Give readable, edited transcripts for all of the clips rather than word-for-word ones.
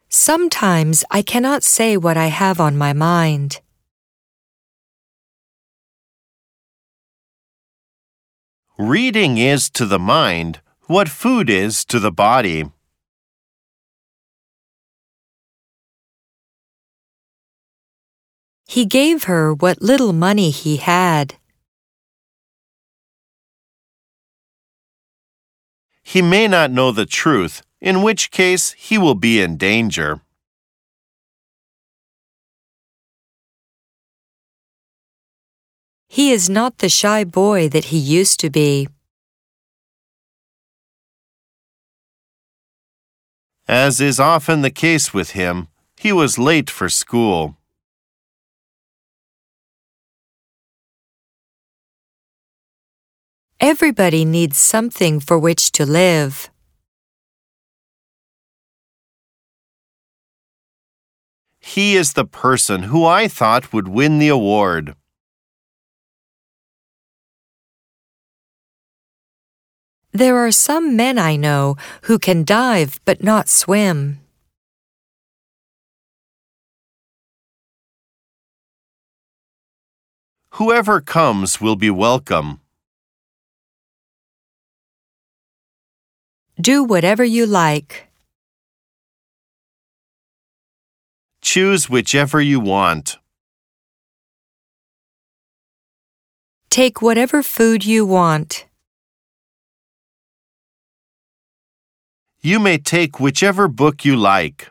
Sometimes I cannot say what I have on my mind. Reading is to the mind what food is to the body. He gave her what little money he had. He may not know the truth, in which case he will be in danger. He is not the shy boy that he used to be. As is often the case with him, he was late for school. Everybody needs something for which to live. He is the person who I thought would win the award. There are some men I know who can dive but not swim. Whoever comes will be welcome. Do whatever you like. Choose whichever you want. Take whatever food you want. You may take whichever book you like.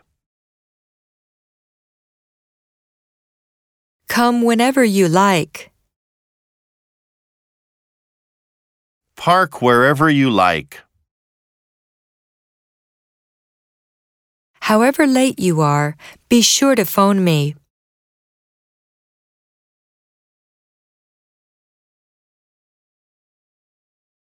Come whenever you like. Park wherever you like. However late you are, be sure to phone me.